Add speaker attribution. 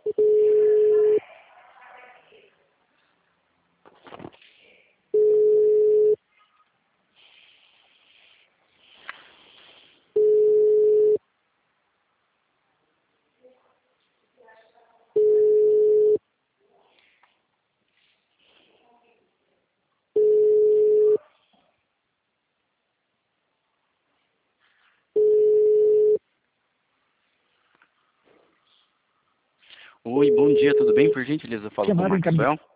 Speaker 1: Oi, bom dia, tudo bem? Por gentileza, eu falo com o
Speaker 2: Chamada encaminhada.
Speaker 1: Maxwell.